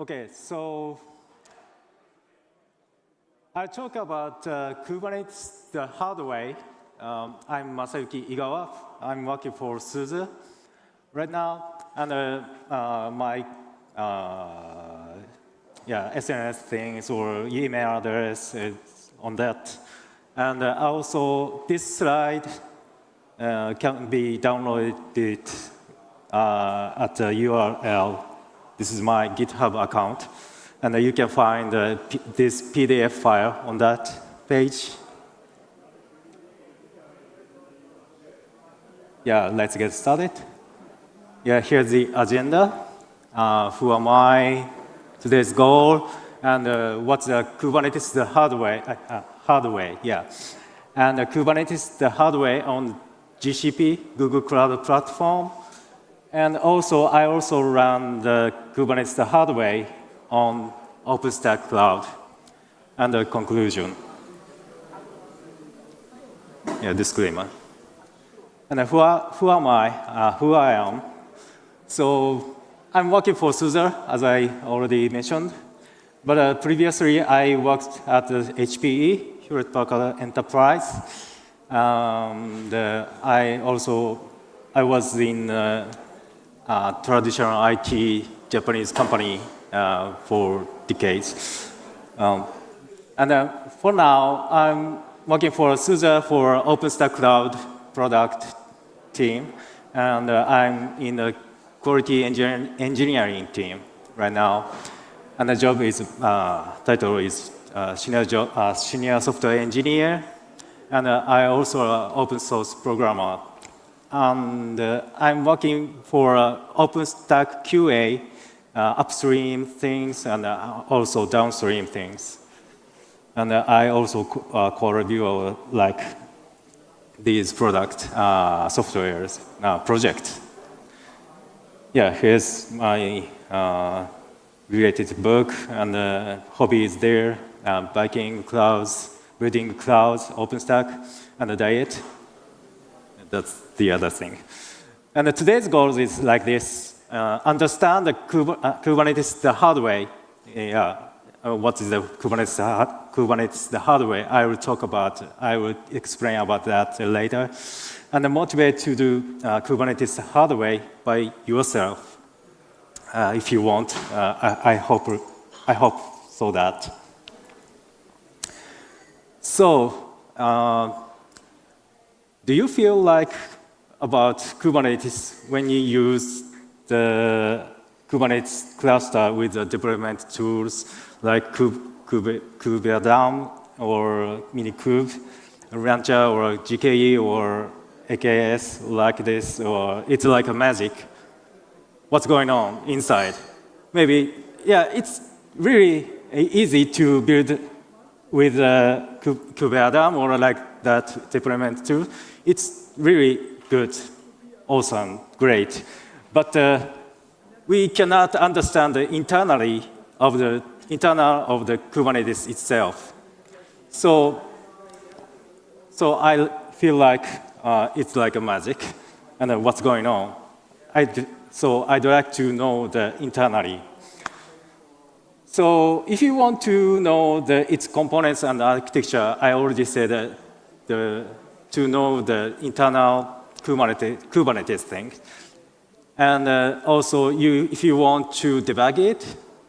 Okay, so I talk about Kubernetes the hard way. I'm Masayuki Igawa. I'm working for SUSE right now, and my SNS things or email address is on that. And also, this slide can be downloaded at the URL. This is my GitHub account. And you can find this PDF file on that page. Yeah, let's get started. Yeah, here's the agenda. Who am I? Today's goal, and what's the Kubernetes the hardware, yeah. And Kubernetes the hardware on GCP, Google Cloud Platform. And also, I also run the Kubernetes the hardware on OpenStack Cloud. And the conclusion. Yeah, disclaimer. And who am I? Who I am? So I'm working for SUSE, as I already mentioned. But previously, I worked at the HPE, Hewlett Packard Enterprise. I was in traditional IT Japanese company for decades. For now, I'm working for SUSE for OpenStack Cloud product team. And I'm in the quality engineering team right now. And the job is, title is senior software engineer. And I also an open source programmer. And I'm working for OpenStack QA, upstream things and also downstream things. And I also co-review like these product softwares project. Yeah, here's my related book and hobby is there, biking clouds, building clouds, OpenStack, and the diet. That's the other thing. And today's goal is like this. Understand the Kubernetes the hardware. What is the Kubernetes the hardware? I will explain about that later. And motivate to do Kubernetes hardware by yourself, if you want. I hope so that. So, do you feel like about Kubernetes when you use the Kubernetes cluster with the deployment tools like Kubernetes or Minikube, Rancher or GKE or AKS like this, or it's like a magic? What's going on inside? Maybe, yeah, it's really easy to build with Kubernetes or like that deployment tool. It's really good, awesome, great. But we cannot understand the internal of the Kubernetes itself. So I feel like it's like a magic, and what's going on. So I'd like to know the internally. So if you want to know its components and architecture, I already said that to know the internal Kubernetes thing. And also, if you want to debug it,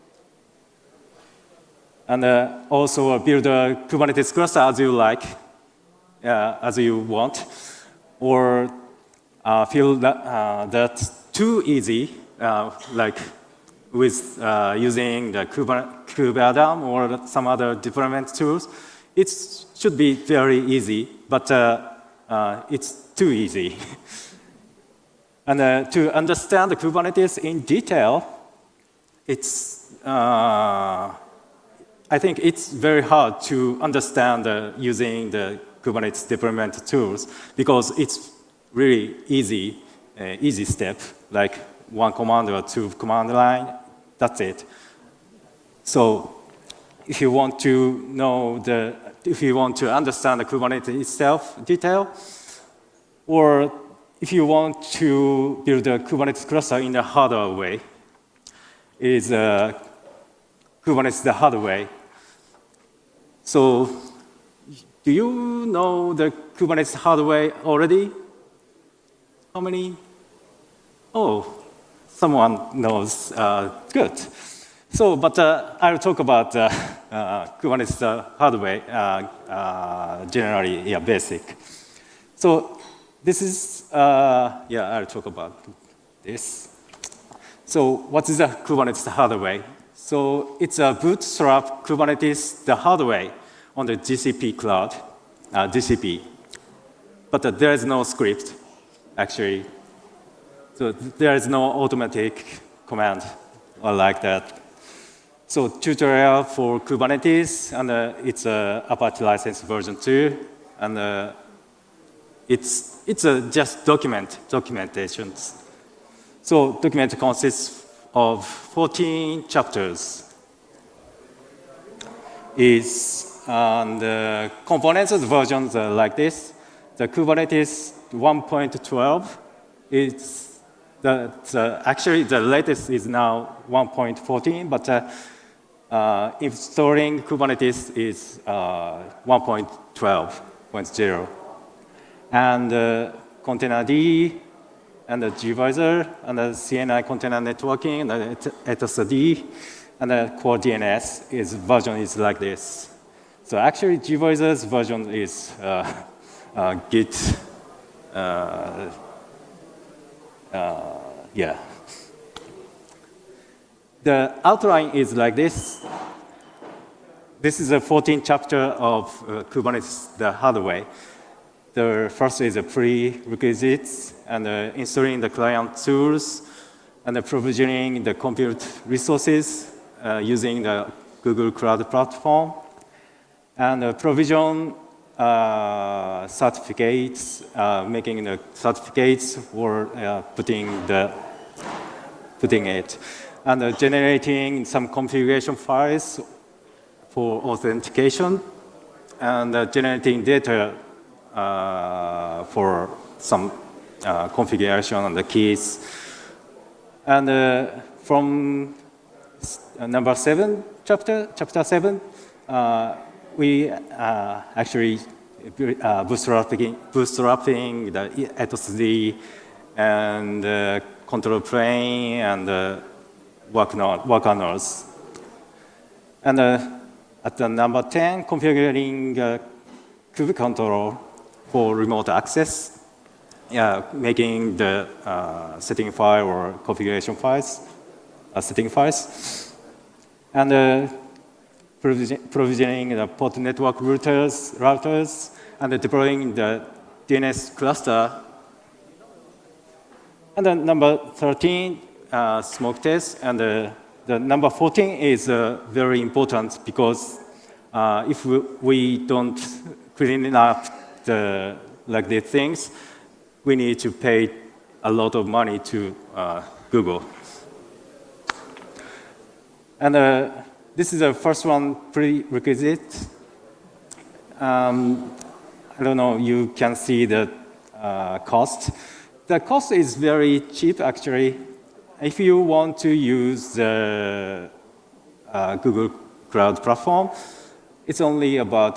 and also build a Kubernetes cluster as you like, as you want, or feel that that's too easy, like with using the Kubernetes or some other deployment tools, it should be very easy, but it's too easy. And to understand the Kubernetes in detail, I think it's very hard to understand using the Kubernetes deployment tools because it's really easy step, like one command or two command line, that's it. So if you want to understand the Kubernetes itself detail, or if you want to build a Kubernetes cluster in a harder way, is Kubernetes the hard way. So, do you know the Kubernetes hard way already? How many? Oh, someone knows. Good. So, but I'll talk about Kubernetes hard way, generally, yeah, basic. So, this is, yeah, I'll talk about this. So, what is the Kubernetes hard way? So, it's a bootstrap Kubernetes the hard way on the GCP cloud, GCP. But there is no script, actually. So there is no automatic command or like that. So tutorial for Kubernetes, and it's Apache license version 2, and it's just documentations. So document consists of 14 chapters. And the components of the versions are like this. The Kubernetes 1.12 is actually the latest is now 1.14, but installing Kubernetes is 1.12.0. And Containerd, and the gvisor, and the CNI container networking, and the etosd, and the core DNS version is like this. So actually, gvisor's version is Git. Yeah. The outline is like this. This is a 14th chapter of Kubernetes the hard way. The first is the prerequisites, and installing the client tools, and the provisioning the compute resources using the Google Cloud Platform, and provision certificates, making the certificates or putting it, and generating some configuration files for authentication, and generating data for some configuration and the keys. And from number 7, chapter 7, we actually bootstrapping the etosd and control plane and worker nodes. And at the number 10, configuring kubectl for remote access, making the setting file or configuration files, setting files, and provisioning the port network routers, and deploying the DNS cluster. And then number 13, smoke test, and the number 14 is very important because if we don't clean up like these things, we need to pay a lot of money to Google. And this is the first one, prerequisite. I don't know, you can see the cost. The cost is very cheap, actually. If you want to use the Google Cloud Platform, it's only about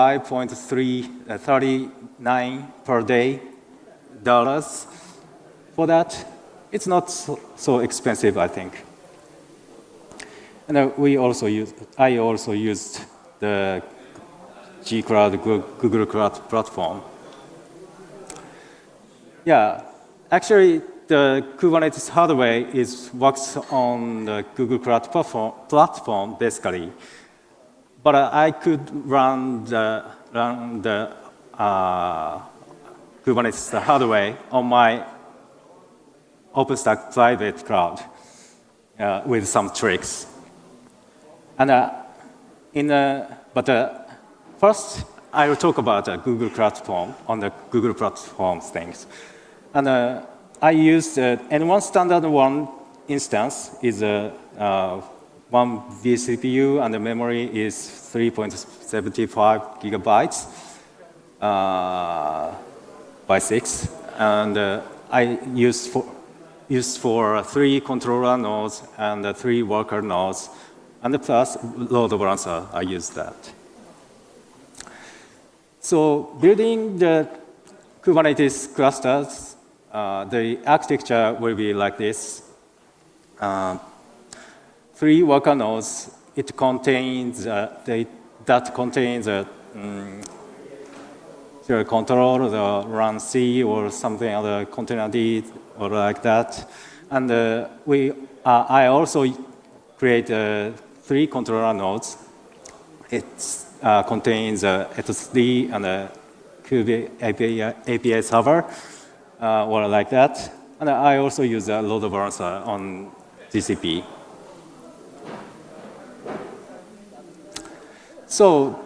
$5.39 per day dollars. For that, it's not so expensive, I think. And I also used the G-Cloud, Google Cloud Platform. Yeah, actually, the Kubernetes hardware works on the Google Cloud platform basically. But I could run the Kubernetes hardware on my OpenStack private cloud with some tricks. And first, I will talk about Google Platform on the Google Platform things. And I used N1 standard 1 instance is 1 vCPU, and the memory is 3.75 gigabytes by 6. And I used for 3 controller nodes and 3 worker nodes and plus load balancer, I use that. So building the Kubernetes clusters, the architecture will be like this. 3 worker nodes. It contains that contains a control, the run C or something other container D or like that. And I also create 3 controller nodes. It contains etcd and a Kube API server or like that. And I also use a load balancer on GCP. So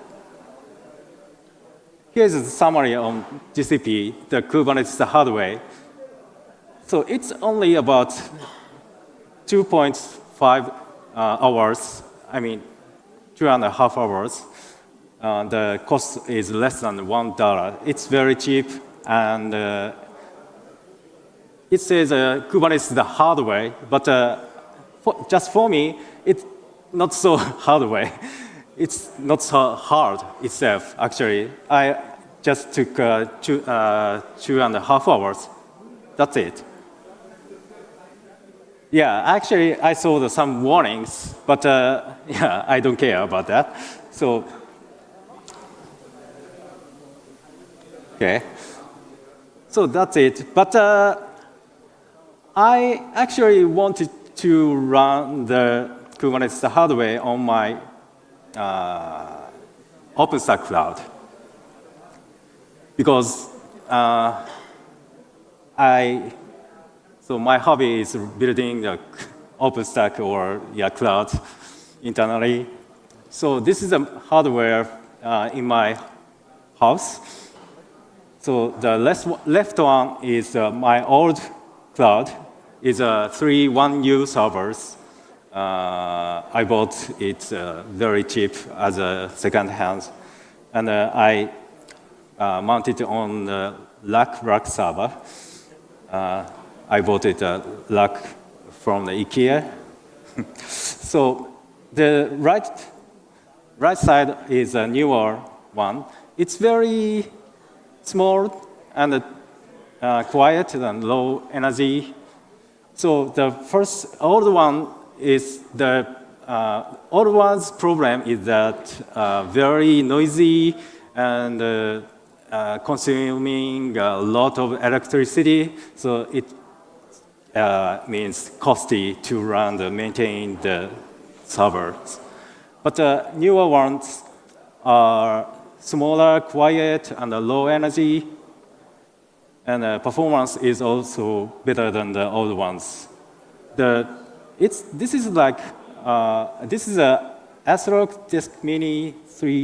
here's a summary on GCP, the Kubernetes hardware. So it's only about 2.5 hours, I mean 2.5 hours. The cost is less than $1. It's very cheap, and it says Kubernetes is the hardware, but just for me, it's not so hardware. It's not so hard itself, actually. I just took 2.5 hours. That's it. Yeah, actually, I saw some warnings, but yeah, I don't care about that. So, okay. So that's it. But I actually wanted to run the Kubernetes hardware on my OpenStack cloud because so my hobby is building the OpenStack or cloud internally. So this is a hardware in my house. So the left one is my old cloud. Is 3 1U servers. I bought it very cheap as a second hand, and I mounted it on the rack server. I bought it rack from the IKEA. So the right side is a newer one. It's very small and quiet and low energy. So the first old one is the old one's problem is that very noisy and consuming a lot of electricity. So it means costly to run and maintain the servers. But the newer ones are smaller, quiet, and low energy. And performance is also better than the old ones. This is like this is a ASRock Disk Mini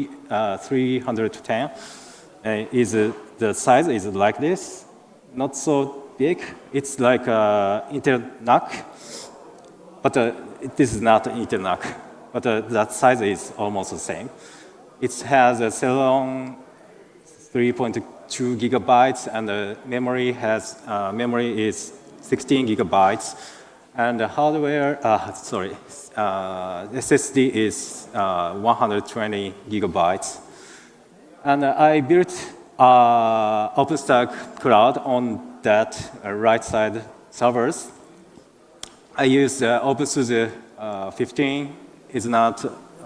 310. The size is like this, not so big. It's like Intel NUC, but this is not Intel NUC. But that size is almost the same. It has a Celeron 3.2 gigabytes, and the memory is 16 gigabytes, and the hardware, SSD is 120 gigabytes. And I built OpenStack Cloud on that right side servers. I use OpenSUSE 15. It's not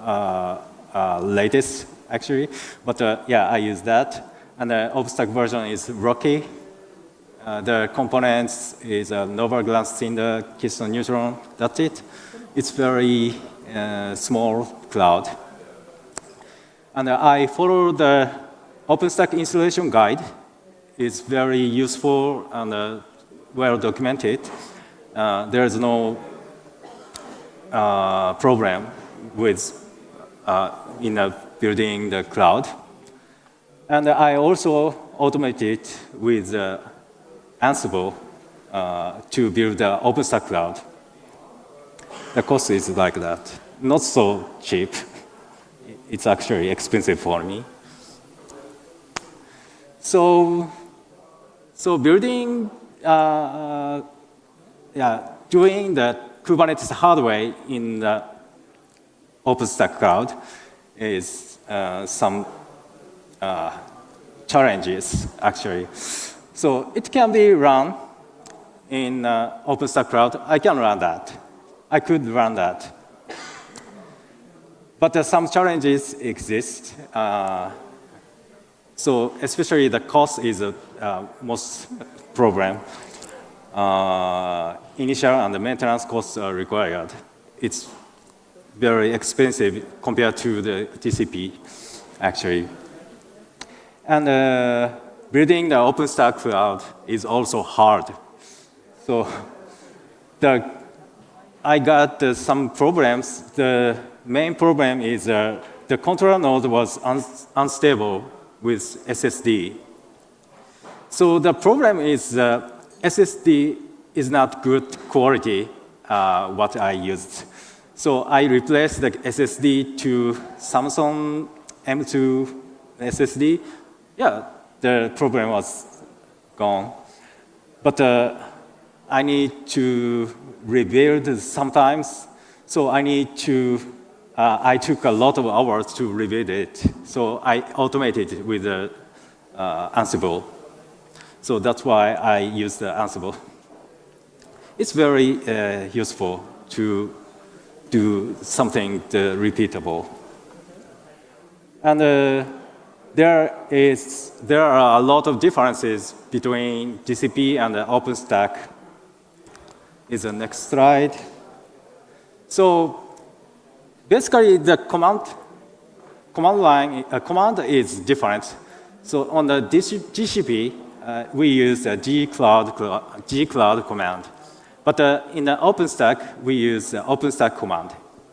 latest actually, but yeah, I use that. And the OpenStack version is Rocky. The components is Nova Glass Cinder, Keystone Neutron. That's it. It's very small cloud. And I follow the OpenStack installation guide. It's very useful and well documented. There is no problem with in building the cloud. And I also automated with Ansible to build the OpenStack cloud. The cost is like that. Not so cheap. It's actually expensive for me. So building, doing the Kubernetes hardware in the OpenStack Cloud is some challenges, actually. So it can be run in OpenStack Cloud. I can run that. I could run that. But some challenges exist. So especially the cost is the most problem. Initial and the maintenance costs are required. It's very expensive compared to the TCP, actually. And building the OpenStack Cloud is also hard. So I got some problems. The main problem is the controller node was unstable with SSD. So the problem is SSD is not good quality, what I used. So I replaced the SSD to Samsung M2 SSD. Yeah, the problem was gone. But I need to rebuild sometimes. So I took a lot of hours to rebuild it. So I automated it with Ansible. So that's why I use the Ansible. It's very useful to do something repeatable. And there are a lot of differences between GCP and OpenStack. Is the next slide. So basically, the command is different. So on the GCP, we use the gcloud command. But in the OpenStack, we use the OpenStack command.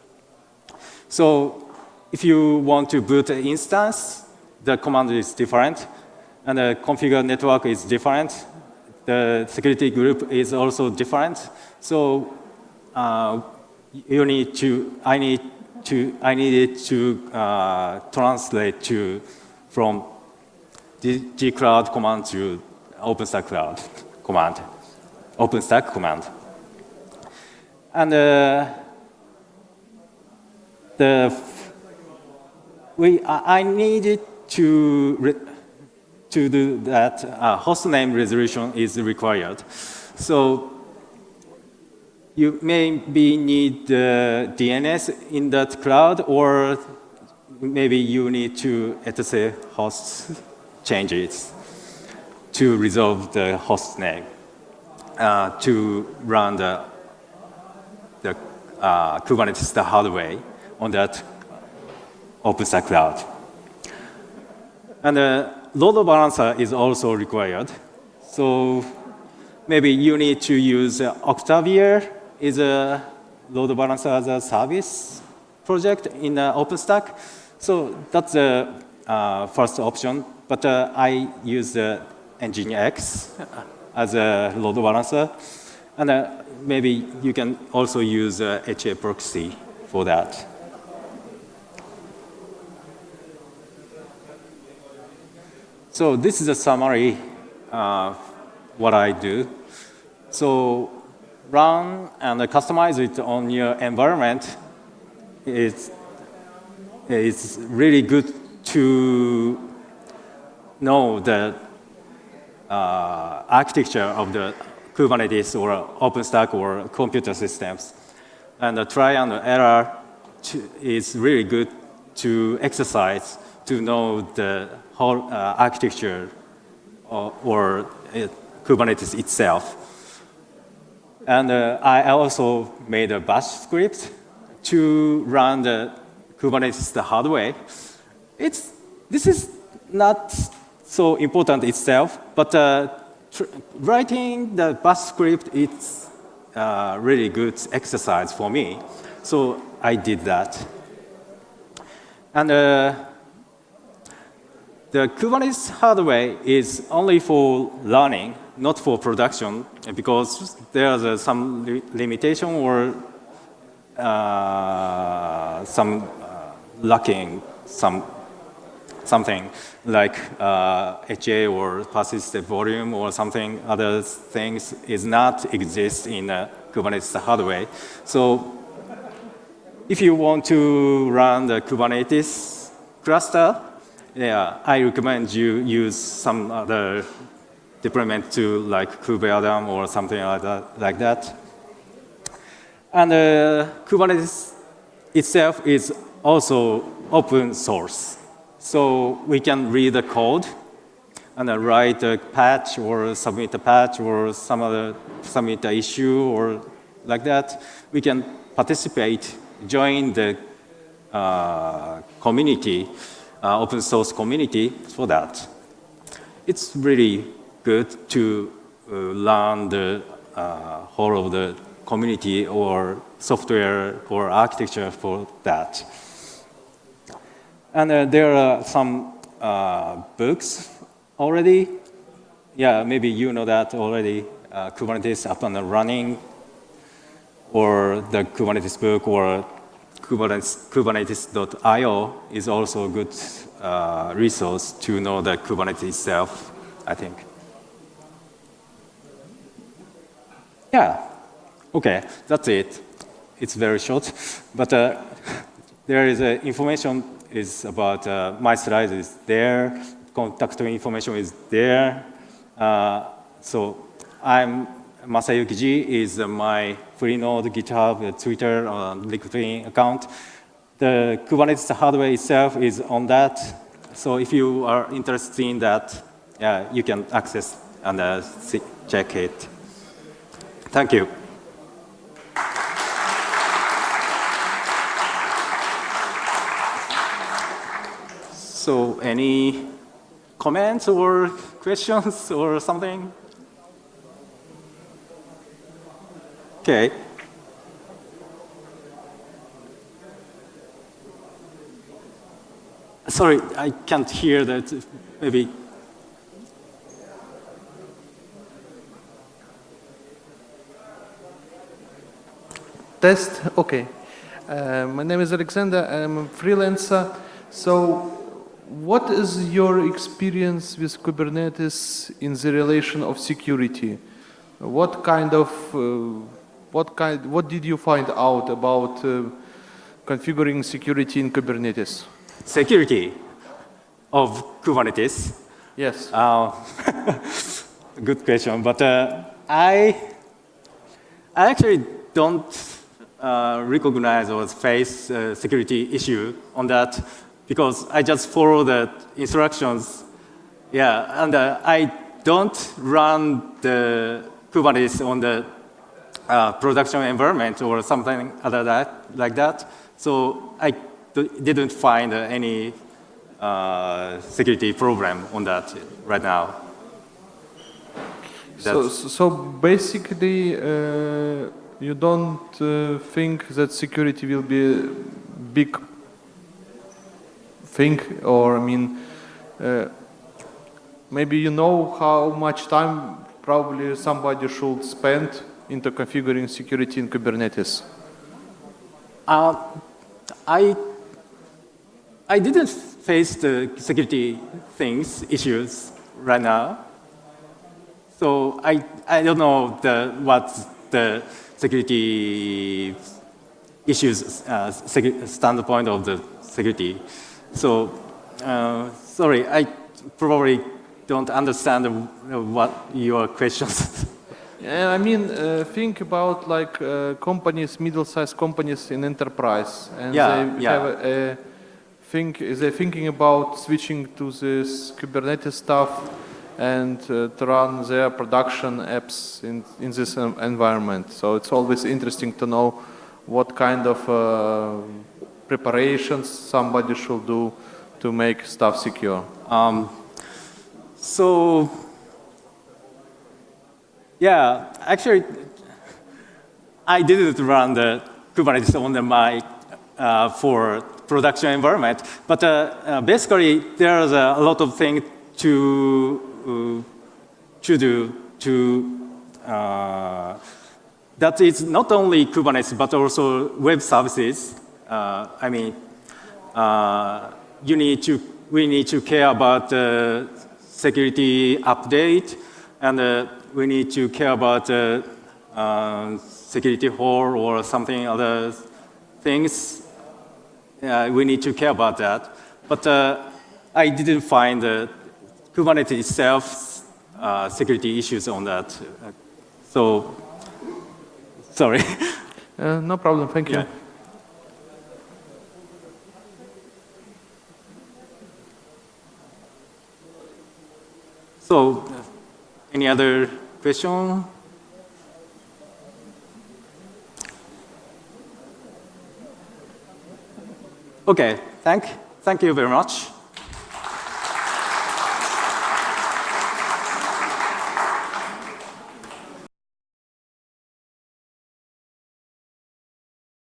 So if you want to boot an instance, the command is different. And the configure network is different. The security group is also different. So I needed to translate from gcloud command to OpenStack Cloud command, OpenStack command. And I needed to do that. Hostname resolution is required. So you maybe need DNS in that cloud, or maybe you need to etc host changes to resolve the host name to run the Kubernetes the hard way on that OpenStack Cloud. And load balancer is also required. So maybe you need to use Octavia is a load balancer as a service project in OpenStack. So that's the first option. But I use Nginx as a load balancer. And maybe you can also use HA proxy for that. So this is a summary of what I do. So run and customize it on your environment. It's really good to know the architecture of the Kubernetes or OpenStack or computer systems. And the try and error is really good to exercise to know the whole architecture or Kubernetes itself. And I also made a bash script to run the Kubernetes the hard way. This is not so important itself, but writing the bash script is really good exercise for me. So I did that. And the Kubernetes hardware is only for learning, not for production, because there's some limitation or some lacking something like HA or persistent volume or something other things is not exist in Kubernetes hardware. So if you want to run the Kubernetes cluster, yeah, I recommend you use some other deployment tool like kubeadm or something like that. And Kubernetes itself is also open source. So we can read the code and write a patch or submit a patch or submit an issue or like that. We can participate, join the community, open source community for that. It's really good to learn the whole of the community or software or architecture for that. And there are some books already. Yeah, maybe you know that already. Kubernetes up and running, or the Kubernetes book, or Kubernetes.io is also a good resource to know the Kubernetes itself, I think. Yeah, okay, that's it. It's very short, but there is information is about my slides is there, contact information is there. So I'm Masayuki Ji is my Freenode, GitHub, Twitter, LinkedIn account. The Kubernetes hardware itself is on that. So if you are interested in that, yeah, you can access and check it. Thank you. So any comments or questions or something? Okay. Sorry, I can't hear that. Maybe. Test, okay. My name is Alexander, I'm a freelancer. So what is your experience with Kubernetes in the relation of security? What did you find out about configuring security in Kubernetes? Security of Kubernetes? Yes. Good question, but I actually don't recognize or face security issue on that because I just follow the instructions. Yeah, and I don't run the Kubernetes on the production environment or something other like that. So I didn't find any security problem on that right now. So basically, you don't think that security will be a big thing, or I mean, maybe you know how much time probably somebody should spend into configuring security in Kubernetes? I didn't face the security issues right now. So I don't know what's the security issues standpoint of the security. So sorry, I probably don't understand what your questions. Yeah, I mean, think about like companies, middle-sized companies in enterprise, and they're thinking about switching to this Kubernetes stuff and to run their production apps in this environment. So it's always interesting to know what kind of preparations somebody should do to make stuff secure. So, yeah, actually, I didn't run the Kubernetes on my for production environment, but basically there's a lot of things to do that is not only Kubernetes but also web services. I mean, we need to care about security update, and we need to care about security hole or something other things. we need to care about that. But I didn't find Kubernetes itself security issues on that. So, sorry. No problem. Thank you. Yeah. So, any other question? Okay, thank you very much.